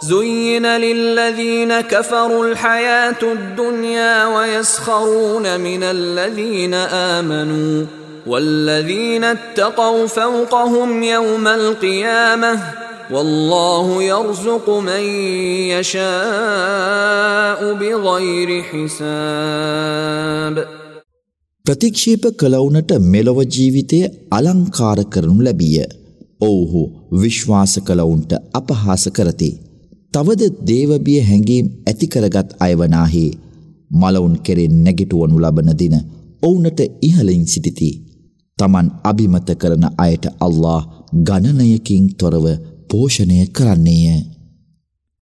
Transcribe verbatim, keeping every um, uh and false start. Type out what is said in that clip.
زين للذين كفروا الحياة الدنيا ويسخرون من الذين آمنوا والذين اتقوا فوقهم يوم القيامة والله يرزق من يشاء بغير حساب. ප්‍රතික්ෂේප කළවුනට මෙලොව ජීවිතය අලංකාර කරනු ලැබිය. ඔව්හු විශ්වාස කළවුන්ට අපහාස කරති. තවද දේවබිය හැඟීම් ඇති කරගත් අයවනාහි මලවුන් කෙරෙන් නැගිටවනු ලබන දින ඔවුනට ඉහළින් සිටිති. තමන් අභිමත කරන අයට අල්ලාහ් ගණනයකින් තොරව පෝෂණය කරන්නේය.